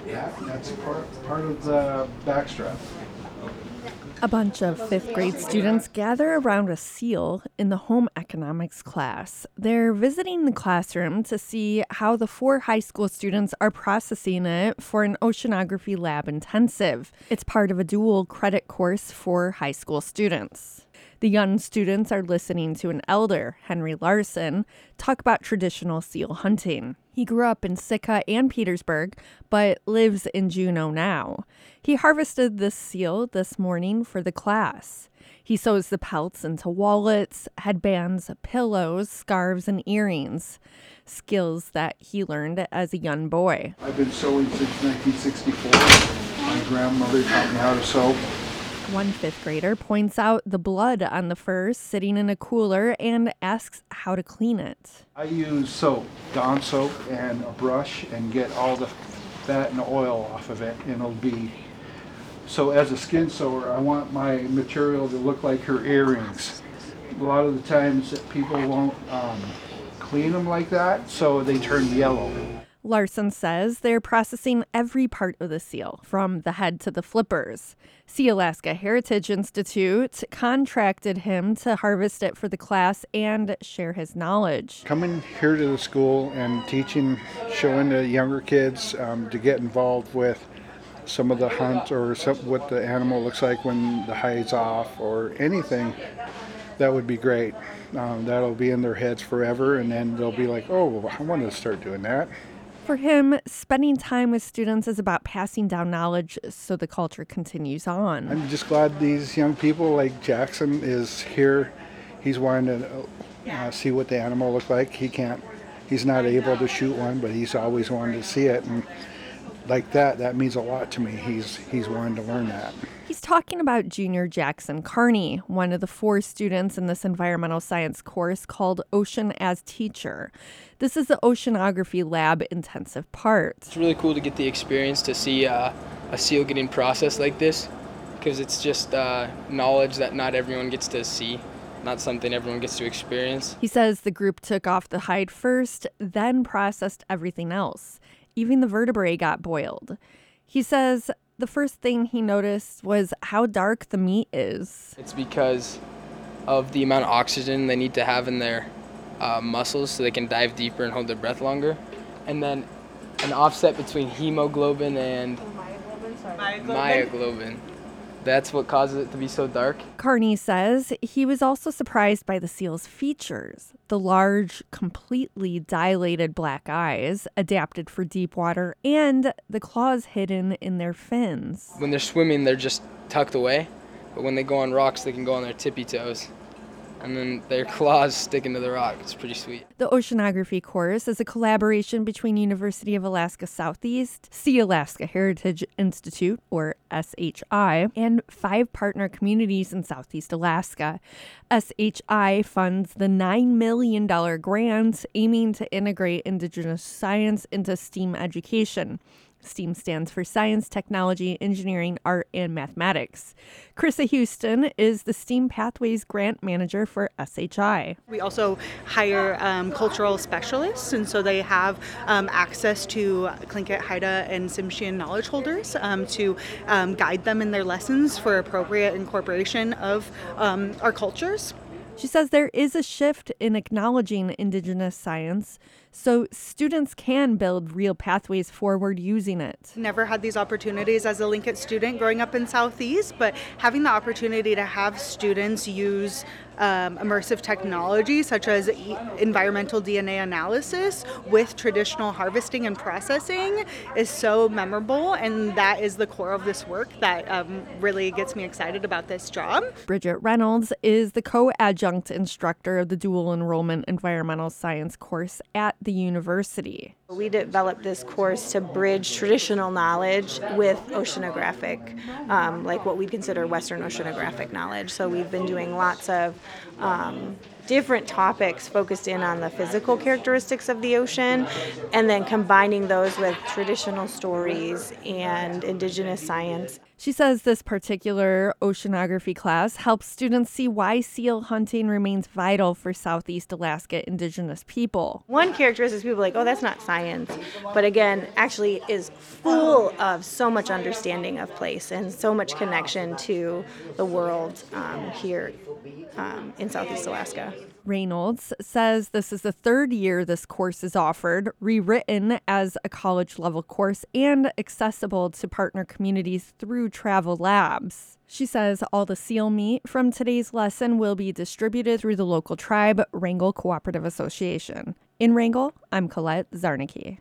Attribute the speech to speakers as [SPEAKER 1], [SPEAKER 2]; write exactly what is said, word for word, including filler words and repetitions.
[SPEAKER 1] Yeah, that's part, part of the backstrap.
[SPEAKER 2] A bunch of fifth grade students gather around a seal in the home economics class. They're visiting the classroom to see how the four high school students are processing it for an oceanography lab intensive. It's part of a dual credit course for high school students. The young students are listening to an elder, Henry Larson, talk about traditional seal hunting. He grew up in Sitka and Petersburg, but lives in Juneau now. He harvested this seal this morning for the class. He sews the pelts into wallets, headbands, pillows, scarves, and earrings, skills that he learned as a young boy.
[SPEAKER 1] I've been sewing since nineteen sixty-four. My grandmother taught me how to sew.
[SPEAKER 2] One fifth grader points out the blood on the fur sitting in a cooler and asks how to clean it.
[SPEAKER 1] I use soap, Dawn soap, and a brush and get all the fat and oil off of it, and it'll be. So as a skin sewer, I want my material to look like her earrings. A lot of the times that people won't um, clean them like that, so they turn yellow.
[SPEAKER 2] Larson says they're processing every part of the seal, from the head to the flippers. Sealaska Heritage Institute contracted him to harvest it for the class and share his knowledge.
[SPEAKER 1] Coming here to the school and teaching, showing the younger kids um, to get involved with some of the hunt or some, what the animal looks like when the hide's off or anything, that would be great. Um, that'll be in their heads forever, and then they'll be like, oh, I want to start doing that.
[SPEAKER 2] For him, spending time with students is about passing down knowledge so the culture continues on.
[SPEAKER 1] I'm just glad these young people like Jackson is here. He's wanting to uh, see what the animal looks like. He can't, he's not able to shoot one, but he's always wanted to see it. And like that, that means a lot to me. He's, he's wanting to learn that.
[SPEAKER 2] He's talking about junior Jackson Carney, one of the four students in this environmental science course called Ocean as Teacher. This is the oceanography lab intensive part.
[SPEAKER 3] It's really cool to get the experience to see uh, a seal getting processed like this, because it's just uh, knowledge that not everyone gets to see, not something everyone gets to experience.
[SPEAKER 2] He says the group took off the hide first, then processed everything else. Even the vertebrae got boiled. He says the first thing he noticed was how dark the meat is.
[SPEAKER 3] It's because of the amount of oxygen they need to have in their uh, muscles so they can dive deeper and hold their breath longer. And then an offset between hemoglobin and myoglobin. myoglobin. That's what causes it to be so dark.
[SPEAKER 2] Carney says he was also surprised by the seal's features. The large, completely dilated black eyes, adapted for deep water, and the claws hidden in their fins.
[SPEAKER 3] When they're swimming, they're just tucked away, but when they go on rocks, they can go on their tippy toes. And then their claws stick into the rock. It's pretty sweet.
[SPEAKER 2] The oceanography course is a collaboration between University of Alaska Southeast, Sealaska Heritage Institute, or S H I, and five partner communities in Southeast Alaska. S H I funds the nine million dollars grant aiming to integrate Indigenous science into STEAM education. STEAM stands for Science, Technology, Engineering, Art, and Mathematics. Krista Houston is the STEAM Pathways Grant Manager for S H I.
[SPEAKER 4] We also hire um, cultural specialists, and so they have um, access to Tlingit, Haida, and Tsimshian knowledge holders um, to um, guide them in their lessons for appropriate incorporation of um, our cultures.
[SPEAKER 2] She says there is a shift in acknowledging Indigenous science so students can build real pathways forward using it.
[SPEAKER 4] Never had these opportunities as a Tlingit student growing up in Southeast, but having the opportunity to have students use um, immersive technology such as e- environmental D N A analysis with traditional harvesting and processing is so memorable, and that is the core of this work that um, really gets me excited about this job.
[SPEAKER 2] Bridget Reynolds is the co-adjunct instructor of the dual enrollment environmental science course at the university.
[SPEAKER 5] We developed this course to bridge traditional knowledge with oceanographic, um, like what we consider Western oceanographic knowledge. So we've been doing lots of um, different topics focused in on the physical characteristics of the ocean, and then combining those with traditional stories and indigenous science.
[SPEAKER 2] She says this particular oceanography class helps students see why seal hunting remains vital for Southeast Alaska Indigenous people.
[SPEAKER 5] One characteristic is people are like, oh, that's not science. But again, actually is full of so much understanding of place and so much connection to the world um, here um, in Southeast Alaska.
[SPEAKER 2] Reynolds says this is the third year this course is offered, rewritten as a college-level course and accessible to partner communities through travel labs. She says all the seal meat from today's lesson will be distributed through the local tribe, Wrangell Cooperative Association. In Wrangell, I'm Colette Zarnicki.